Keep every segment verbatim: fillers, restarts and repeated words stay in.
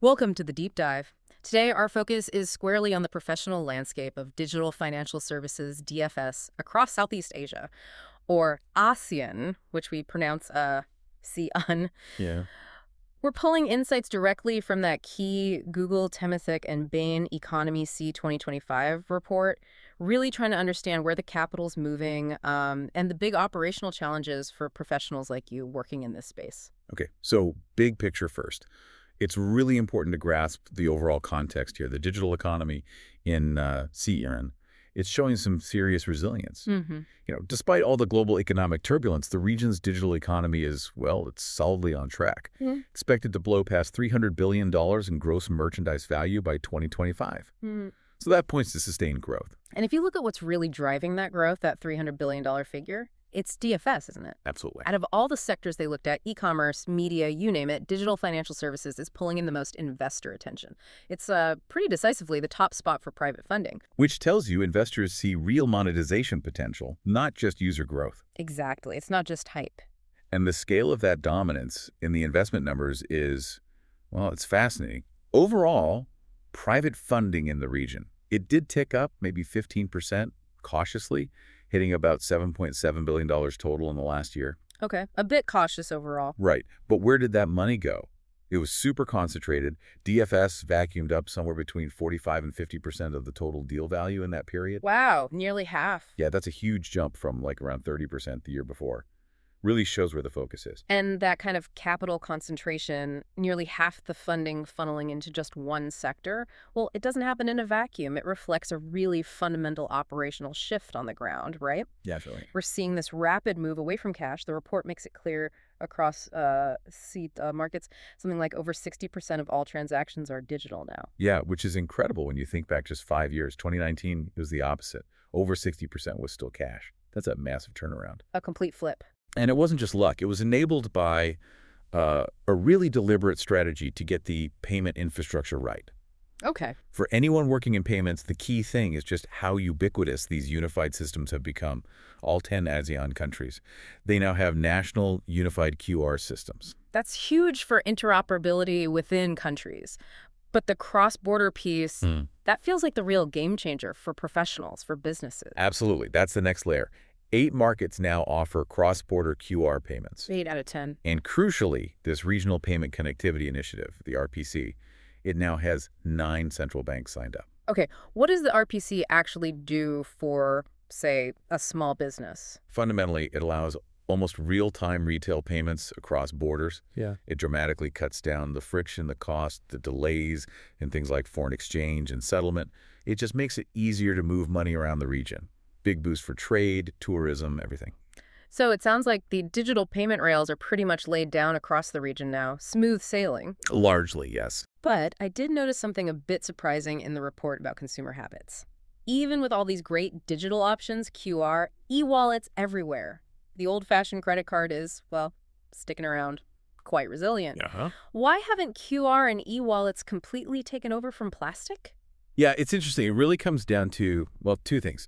Welcome to the Deep Dive. Today, our focus is squarely on the professional landscape of digital financial services, D F S, across Southeast Asia, or ASEAN, which we pronounce uh, C-un. Yeah. We're pulling insights directly from that key Google, Temasek, and Bain Economy C twenty twenty-five report, really trying to understand where the capital's moving um, and the big operational challenges for professionals like you working in this space. Okay, so big picture first. It's really important to grasp the overall context here. The digital economy in uh, CERN, it's showing some serious resilience. Mm-hmm. You know, despite all the global economic turbulence, the region's digital economy is, well, it's solidly on track. Mm-hmm. Expected to blow past three hundred billion dollars in gross merchandise value by twenty twenty-five. Mm-hmm. So that points to sustained growth. And if you look at what's really driving that growth, that three hundred billion dollars figure, it's D F S, isn't it? Absolutely. Out of all the sectors they looked at, e-commerce, media, you name it, digital financial services is pulling in the most investor attention. It's uh, pretty decisively the top spot for private funding. Which tells you investors see real monetization potential, not just user growth. Exactly. It's not just hype. And the scale of that dominance in the investment numbers is, well, it's fascinating. Overall, private funding in the region, it did tick up maybe fifteen percent cautiously, hitting about seven point seven billion dollars total in the last year. Okay. A bit cautious overall. Right. But where did that money go? It was super concentrated. D F S vacuumed up somewhere between forty-five and fifty percent of the total deal value in that period. Wow. Nearly half. Yeah, that's a huge jump from like around thirty percent the year before. Really shows where the focus is. And that kind of capital concentration, nearly half the funding funneling into just one sector, well, it doesn't happen in a vacuum. It reflects a really fundamental operational shift on the ground, right? Yeah, absolutely. We're seeing this rapid move away from cash. The report makes it clear across uh, seat uh, markets, something like over sixty percent of all transactions are digital now. Yeah, which is incredible when you think back just five years. twenty nineteen, it was the opposite. Over sixty percent was still cash. That's a massive turnaround. A complete flip. And it wasn't just luck. It was enabled by uh, a really deliberate strategy to get the payment infrastructure right. Okay. For anyone working in payments, the key thing is just how ubiquitous these unified systems have become. All ten ASEAN countries. They now have national unified Q R systems. That's huge for interoperability within countries. But the cross-border piece, Hmm. that feels like the real game changer for professionals, for businesses. Absolutely. That's the next layer. Eight markets now offer cross-border Q R payments. Eight out of ten. And crucially, this Regional Payment Connectivity Initiative, the R P C, it now has nine central banks signed up. Okay, what does the R P C actually do for, say, a small business? Fundamentally, it allows almost real-time retail payments across borders. Yeah. It dramatically cuts down the friction, the cost, the delays in things like foreign exchange and settlement. It just makes it easier to move money around the region. Big boost for trade, tourism, everything. So it sounds like the digital payment rails are pretty much laid down across the region now. Smooth sailing. Largely, yes. But I did notice something a bit surprising in the report about consumer habits. Even with all these great digital options, Q R, e-wallets everywhere. The old-fashioned credit card is, well, sticking around, quite resilient. Uh-huh. Why haven't Q R and e-wallets completely taken over from plastic? Yeah, it's interesting. It really comes down to, well, two things.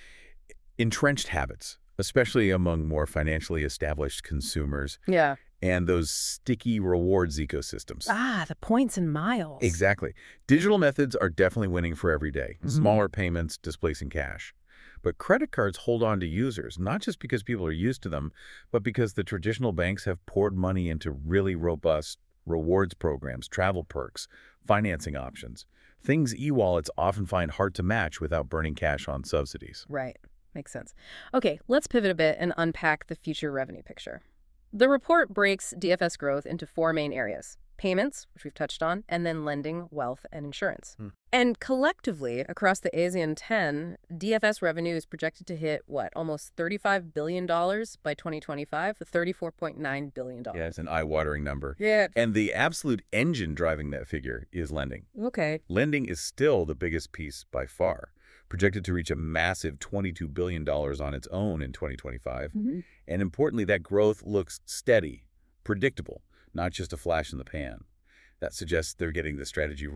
Entrenched habits, especially among more financially established consumers, Yeah. and those sticky rewards ecosystems. Ah, the points and miles. Exactly. Digital methods are definitely winning for every day. Mhm. Smaller payments displacing cash. But credit cards hold on to users, not just because people are used to them, but because the traditional banks have poured money into really robust rewards programs, travel perks, financing options, things e-wallets often find hard to match without burning cash on subsidies. Right. Makes sense. Okay, let's pivot a bit and unpack the future revenue picture. The report breaks D F S growth into four main areas: payments, which we've touched on, and then lending, wealth, and insurance. Hmm. And collectively, across the ASEAN ten, D F S revenue is projected to hit, what, almost thirty-five billion dollars by twenty twenty-five, thirty-four point nine billion dollars. Yeah, it's an eye-watering number. Yeah. And the absolute engine driving that figure is lending. Okay. Lending is still the biggest piece by far, projected to reach a massive twenty-two billion dollars on its own in twenty twenty-five. Mm-hmm. And importantly, that growth looks steady, predictable, not just a flash in the pan. That suggests they're getting the strategy right.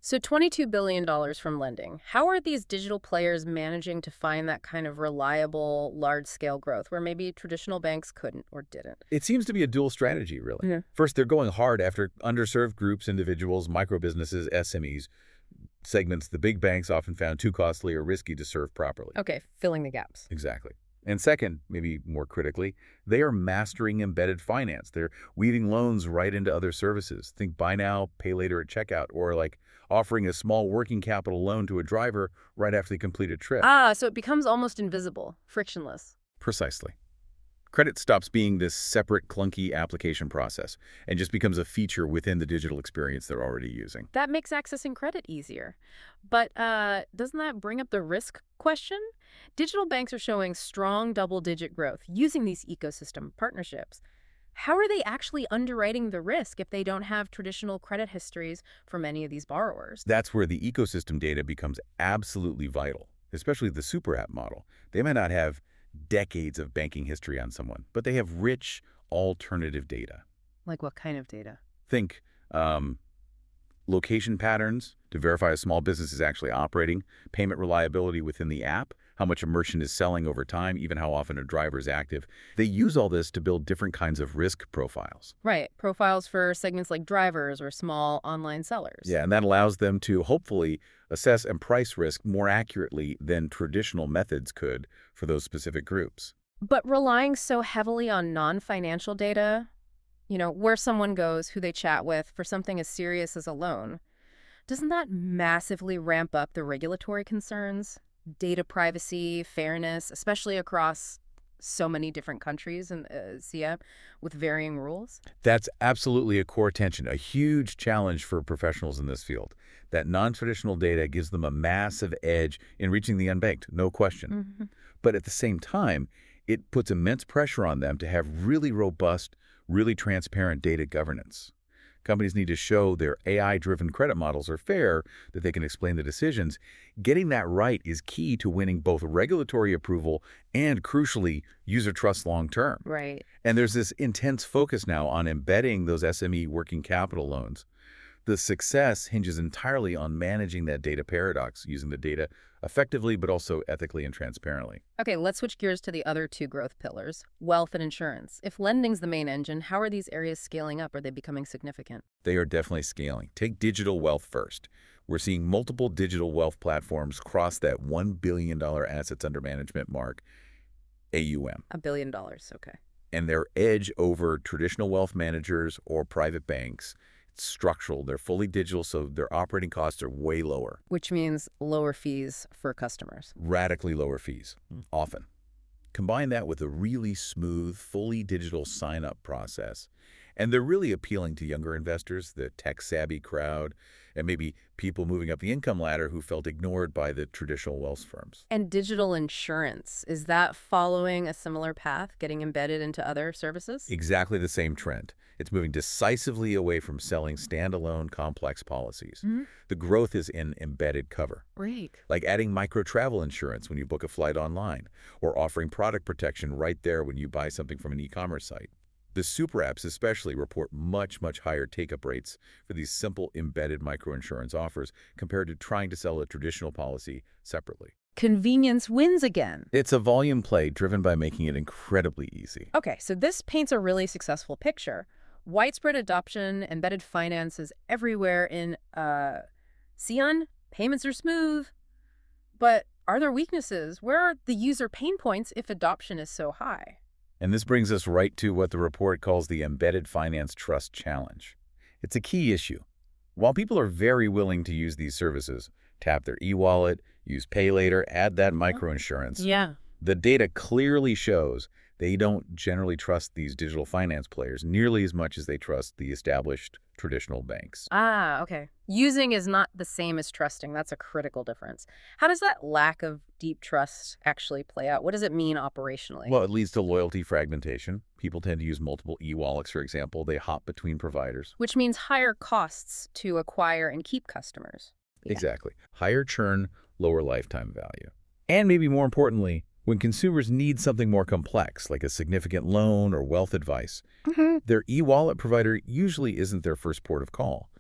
So twenty-two billion dollars from lending. How are these digital players managing to find that kind of reliable, large-scale growth where maybe traditional banks couldn't or didn't? It seems to be a dual strategy, really. Yeah. First, they're going hard after underserved groups, individuals, microbusinesses, S M Es, segments the big banks often found too costly or risky to serve properly. Okay, filling the gaps. Exactly. And second, maybe more critically, they are mastering embedded finance. They're weaving loans right into other services. Think buy now, pay later at checkout, or like offering a small working capital loan to a driver right after they complete a trip. Ah, so it becomes almost invisible, frictionless. Precisely. Credit stops being this separate, clunky application process and just becomes a feature within the digital experience they're already using. That makes accessing credit easier. But uh, doesn't that bring up the risk question? Digital banks are showing strong double-digit growth using these ecosystem partnerships. How are they actually underwriting the risk if they don't have traditional credit histories for many of these borrowers? That's where the ecosystem data becomes absolutely vital, especially the super app model. They might not have decades of banking history on someone, but they have rich alternative data. Like what kind of data? Think um, location patterns to verify a small business is actually operating, payment reliability within the app, how much a merchant is selling over time, even how often a driver is active. They use all this to build different kinds of risk profiles. Right, profiles for segments like drivers or small online sellers. Yeah, and that allows them to hopefully assess and price risk more accurately than traditional methods could for those specific groups. But relying so heavily on non-financial data, you know, where someone goes, who they chat with for something as serious as a loan, doesn't that massively ramp up the regulatory concerns? Data privacy, fairness, especially across so many different countries and uh, C M with varying rules? That's absolutely a core tension, a huge challenge for professionals in this field. That non-traditional data gives them a massive edge in reaching the unbanked, no question. Mm-hmm. But at the same time, it puts immense pressure on them to have really robust, really transparent data governance. Companies need to show their A I-driven credit models are fair, that they can explain the decisions. Getting that right is key to winning both regulatory approval and, crucially, user trust long-term. Right. And there's this intense focus now on embedding those S M E working capital loans. The success hinges entirely on managing that data paradox, using the data effectively but also ethically and transparently. Okay, let's switch gears to the other two growth pillars, wealth and insurance. If lending's the main engine, how are these areas scaling up? Are they becoming significant? They are definitely scaling. Take digital wealth first. We're seeing multiple digital wealth platforms cross that one billion dollars assets under management mark, A U M. A billion dollars, okay. And their edge over traditional wealth managers or private banks, it's structural. They're fully digital, so their operating costs are way lower. Which means lower fees for customers. Radically lower fees, often. Combine that with a really smooth, fully digital sign-up process, and they're really appealing to younger investors, the tech-savvy crowd, and maybe people moving up the income ladder who felt ignored by the traditional wealth firms. And digital insurance, is that following a similar path, getting embedded into other services? Exactly the same trend. It's moving decisively away from selling standalone complex policies. Mm-hmm. The growth is in embedded cover. Right. Like adding micro-travel insurance when you book a flight online, or offering product protection right there when you buy something from an e-commerce site. The super apps especially report much, much higher take-up rates for these simple embedded microinsurance offers compared to trying to sell a traditional policy separately. Convenience wins again. It's a volume play driven by making it incredibly easy. Okay, so this paints a really successful picture. Widespread adoption, embedded finance is everywhere in uh, Sion. Payments are smooth. But are there weaknesses? Where are the user pain points if adoption is so high? And this brings us right to what the report calls the Embedded Finance Trust Challenge. It's a key issue. While people are very willing to use these services, tap their e-wallet, use pay later, add that microinsurance, Yeah. the data clearly shows they don't generally trust these digital finance players nearly as much as they trust the established traditional banks. Ah, okay. Using is not the same as trusting. That's a critical difference. How does that lack of deep trust actually play out? What does it mean operationally? Well, it leads to loyalty fragmentation. People tend to use multiple e-wallets, for example. They hop between providers. Which means higher costs to acquire and keep customers. Yeah. Exactly. Higher churn, lower lifetime value. And maybe more importantly, when consumers need something more complex, like a significant loan or wealth advice, Mm-hmm. their e-wallet provider usually isn't their first port of call.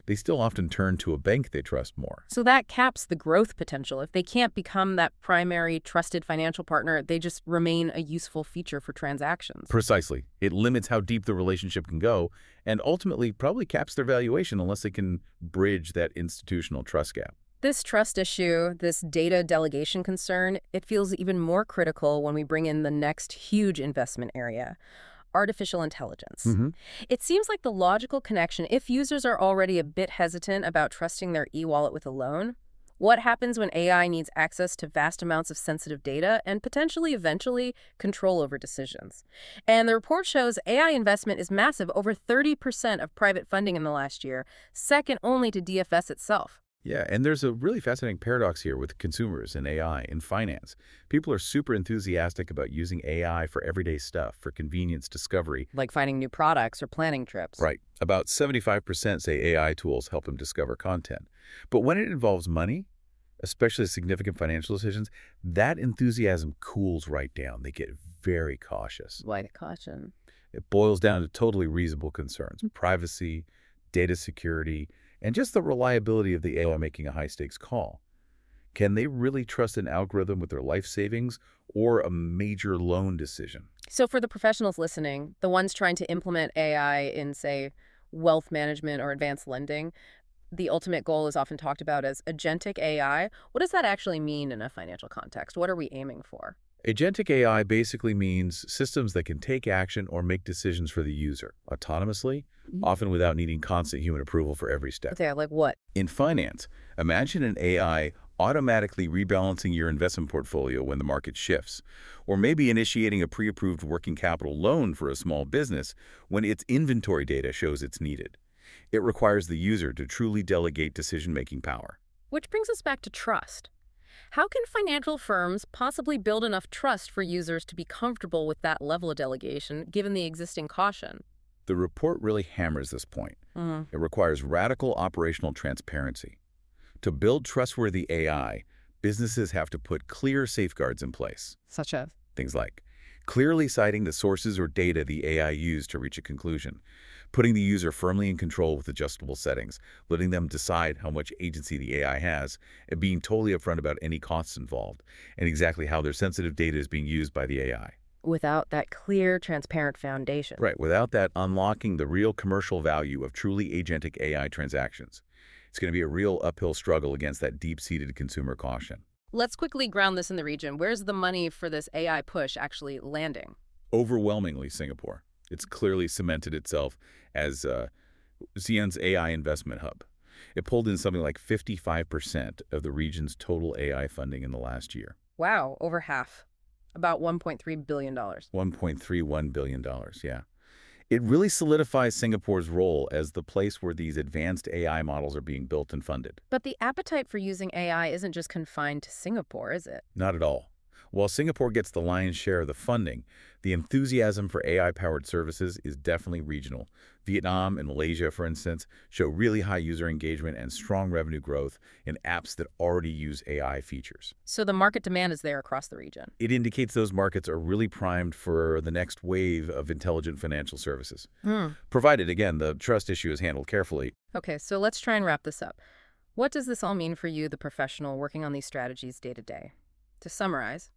they still often turn to a bank they trust more. So that caps the growth potential. If they can't become that primary trusted financial partner, they just remain a useful feature for transactions. Precisely. It limits how deep the relationship can go and ultimately probably caps their valuation unless they can bridge that institutional trust gap. This trust issue, this data delegation concern, it feels even more critical when we bring in the next huge investment area: artificial intelligence. Mm-hmm. It seems like the logical connection, if users are already a bit hesitant about trusting their e-wallet with a loan, what happens when A I needs access to vast amounts of sensitive data and potentially eventually control over decisions? And the report shows A I investment is massive, over thirty percent of private funding in the last year, second only to D F S itself. Yeah, and there's a really fascinating paradox here with consumers and A I in finance. People are super enthusiastic about using A I for everyday stuff, for convenience, discovery. Like finding new products or planning trips. Right. About seventy-five percent say A I tools help them discover content. But when it involves money, especially significant financial decisions, that enthusiasm cools right down. They get very cautious. Why the caution? It boils down to totally reasonable concerns: privacy, data security, and just the reliability of the A I making a high-stakes call. Can they really trust an algorithm with their life savings or a major loan decision? So for the professionals listening, the ones trying to implement A I in, say, wealth management or advanced lending, the ultimate goal is often talked about as agentic A I. What does that actually mean in a financial context? What are we aiming for? Agentic A I basically means systems that can take action or make decisions for the user autonomously, often without needing constant human approval for every step. Okay, like what? In finance, imagine an A I automatically rebalancing your investment portfolio when the market shifts, or maybe initiating a pre-approved working capital loan for a small business when its inventory data shows it's needed. It requires the user to truly delegate decision-making power. Which brings us back to trust. How can financial firms possibly build enough trust for users to be comfortable with that level of delegation, given the existing caution? The report really hammers this point. Mm. It requires radical operational transparency. To build trustworthy A I, businesses have to put clear safeguards in place. Such as? Things like clearly citing the sources or data the A I used to reach a conclusion, putting the user firmly in control with adjustable settings, letting them decide how much agency the A I has, and being totally upfront about any costs involved, and exactly how their sensitive data is being used by the A I. Without that clear, transparent foundation. Right, without that unlocking the real commercial value of truly agentic A I transactions. It's going to be a real uphill struggle against that deep-seated consumer caution. Let's quickly ground this in the region. Where's the money for this A I push actually landing? Overwhelmingly Singapore. It's clearly cemented itself as uh, ASEAN's A I investment hub. It pulled in something like fifty-five percent of the region's total A I funding in the last year. Wow, over half. About one point three billion dollars. one point three one billion dollars, yeah. It really solidifies Singapore's role as the place where these advanced A I models are being built and funded. But the appetite for using A I isn't just confined to Singapore, is it? Not at all. While Singapore gets the lion's share of the funding, the enthusiasm for A I-powered services is definitely regional. Vietnam and Malaysia, for instance, show really high user engagement and strong revenue growth in apps that already use A I features. So the market demand is there across the region. It indicates those markets are really primed for the next wave of intelligent financial services. Hmm. Provided, again, the trust issue is handled carefully. Okay, so let's try and wrap this up. What does this all mean for you, the professional, working on these strategies day to day? To summarize,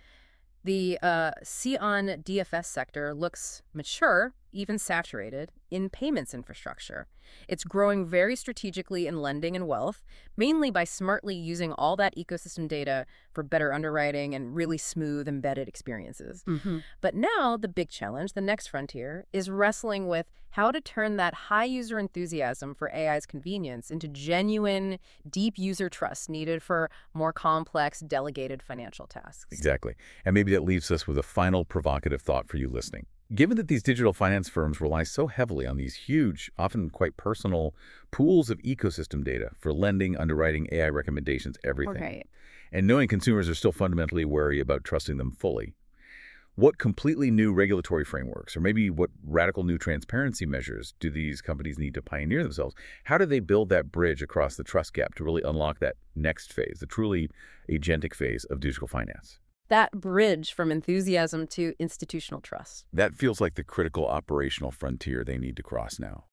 the uh, ASEAN D F S sector looks mature, even saturated, in payments infrastructure. It's growing very strategically in lending and wealth, mainly by smartly using all that ecosystem data for better underwriting and really smooth embedded experiences. Mm-hmm. But now the big challenge, the next frontier, is wrestling with how to turn that high user enthusiasm for A I's convenience into genuine, deep user trust needed for more complex, delegated financial tasks. Exactly. And maybe that leaves us with a final provocative thought for you listening. Given that these digital finance firms rely so heavily on these huge, often quite personal pools of ecosystem data for lending, underwriting, A I recommendations, everything, Right. and knowing consumers are still fundamentally wary about trusting them fully, what completely new regulatory frameworks, or maybe what radical new transparency measures do these companies need to pioneer themselves? How do they build that bridge across the trust gap to really unlock that next phase, the truly agentic phase of digital finance? That bridge from enthusiasm to institutional trust. That feels like the critical operational frontier they need to cross now.